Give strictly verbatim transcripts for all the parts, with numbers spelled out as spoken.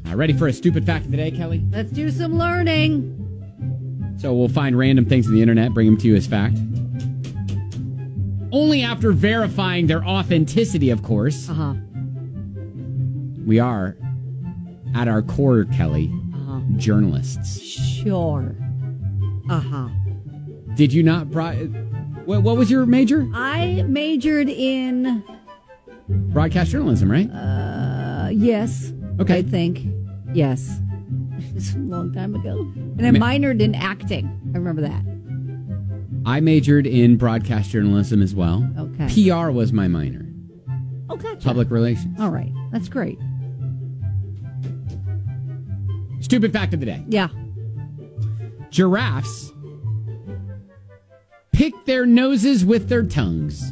Uh, ready for a stupid fact of the day, Kelly? Let's do some learning. So we'll find random things on the internet, bring them to you as fact. Only after verifying their authenticity, of course. Uh-huh. We are, at our core, Kelly, Uh-huh. journalists. Sure. Uh-huh. Did you not... Bro- what, what was your major? I majored in... Broadcast journalism, right? Uh, yes. Okay. I think. Yes. It's a long time ago. And I Ma- minored in acting. I remember that. I majored in broadcast journalism as well. Okay. P R was my minor. Oh, gotcha. Public relations. All right. That's great. Stupid fact of the day. Yeah. Giraffes pick their noses with their tongues.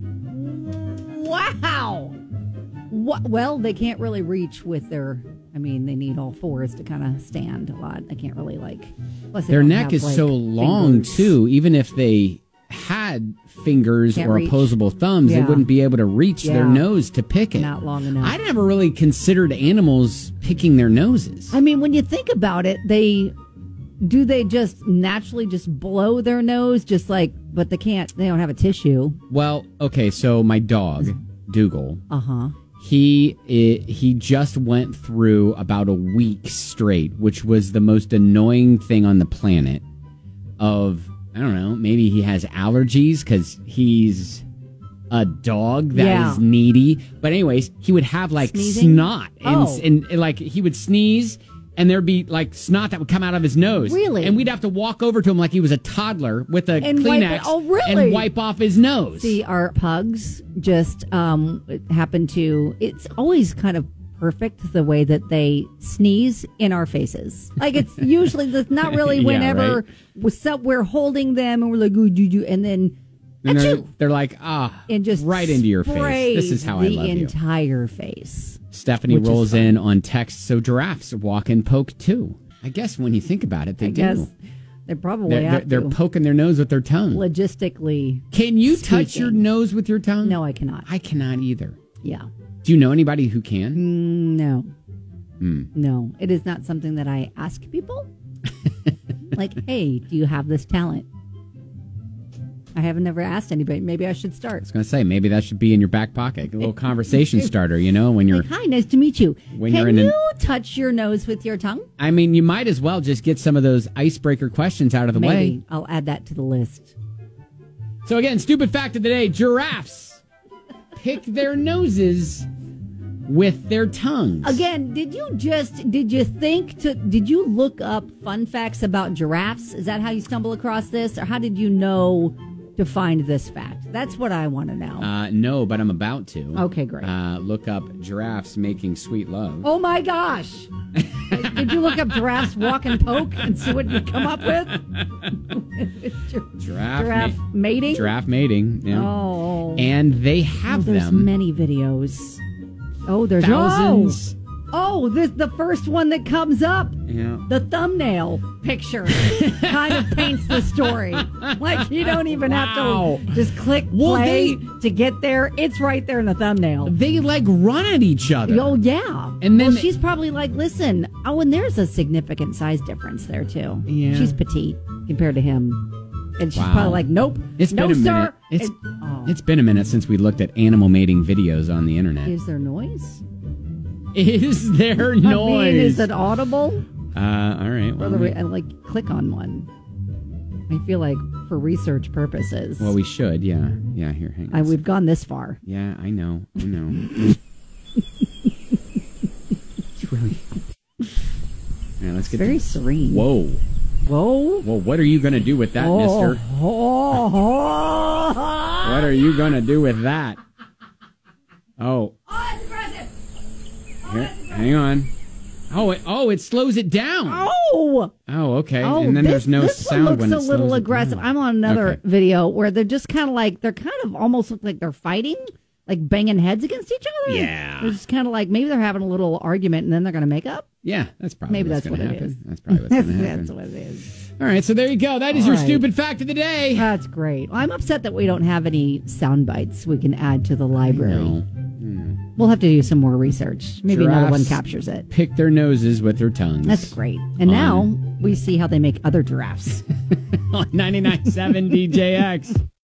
Wow. What? Well, they can't really reach with their... I mean, they need all fours to kind of stand a lot. They can't really, like... Plus they Their don't neck have, is like, so long, fingers. too. Even if they had fingers Can't or reach. opposable thumbs, Yeah. they wouldn't be able to reach Yeah. their nose to pick it. Not long enough. I never really considered animals picking their noses. I mean, when you think about it, they... Do they just naturally just blow their nose? Just like... But they can't... They don't have a tissue. Well, okay, so my dog, Dougal... Uh-huh. He it, he just went through about a week straight, which was the most annoying thing on the planet. Of, I don't know, maybe he has allergies because he's a dog that Yeah. is needy. But anyways, he would have like Sneezing? snot and, Oh. and, and like he would sneeze and there'd be like snot that would come out of his nose. Really? And we'd have to walk over to him like he was a toddler with a And wipe Kleenex it- oh, really? and wipe off his nose. See, our pugs just um happen to... It's always kind of perfect the way that they sneeze in our faces. Like, it's usually that's not really Yeah, whenever right. we're, some, we're holding them and we're like, ooh, doo, doo, and then... And they're, achoo, they're like, ah, and just right into your face. sprays This is how I the love you. entire face. Stephanie which is rolls fun. in on text, so giraffes walk and poke too. I guess when you think about it, they I do. guess they probably They're, they're, have they're to. poking their nose with their tongue. Logistically. Can you touch speaking. your nose with your tongue? No, I cannot. I cannot either. Yeah. Do you know anybody who can? Mm, no. Hmm. No. It is not something that I ask people. Like, hey, do you have this talent? I haven't never asked anybody. Maybe I should I start. was going to say, maybe that should be in your back pocket. A little conversation starter, you know, when you're... Like, hi, nice to meet you. When Can you're in you an- touch your nose with your tongue? I mean, you might as well just get some of those icebreaker questions out of the Maybe. way. I'll add that to the list. So again, stupid fact of the day, giraffes pick their noses with their tongues. Again, did you just, did you think to, did you look up fun facts about giraffes? Is that how you stumble across this? Or how did you know to find this fact? That's what I want to know. Uh, no, but I'm about to. Okay, great. Uh, look up giraffes making sweet love. Oh my gosh. Did you look up giraffes walk and poke and see what you come up with? Giraffe, Giraffe ma- mating? Giraffe mating. Yeah. Oh. And they have Oh, there's them. many videos. Oh, there's Thousands. Oh, oh this the first one that comes up. Yeah. The thumbnail picture kind of paints the story. Like, you don't even Wow. have to just click Well, play they- to get there. It's right there in the thumbnail. They like run at each other. Oh, yeah. And then- well, she's probably like, listen, oh, and there's a significant size difference there, too. Yeah. She's petite compared to him. And she's Wow. probably like, nope. It's no, been a sir. minute. It's And- oh. it's been a minute since we looked at animal mating videos on the internet. Is there noise? Is there I mean, noise? is it audible? Uh, all right. Well, Or the, we, I like click on one. I feel like for research purposes. well, we should. Yeah. Yeah. Here, hang on. I, we've gone this far. Yeah, I know. I know. It's really. Yeah, let's get Very to- serene. Whoa. Whoa. Well, what are you going to do with that, Oh, mister? oh, oh. What are you going to do with that? Oh. Oh, it's aggressive. Here, hang on. Oh, it, oh, it slows it down. Oh. Oh, okay. Oh, and then this, there's no this sound one looks when it a slows little it aggressive. down. I'm on another Okay. video where they're just kind of like, they're kind of almost look like they're fighting, like banging heads against each other. Yeah. They're just kind of like, maybe they're having a little argument and then they're going to make up. Yeah, that's probably Maybe what's that's what gonna it happen. is. That's probably what's going to happen. That's what it is. All right, so there you go. That is All your right. stupid fact of the day. That's great. Well, I'm upset that we don't have any sound bites we can add to the library. No, We'll have to do some more research. Maybe Giraffes another one captures it. Pick their noses with their tongues. That's great. And now we see how they make other giraffes. On ninety-nine point seven D J X.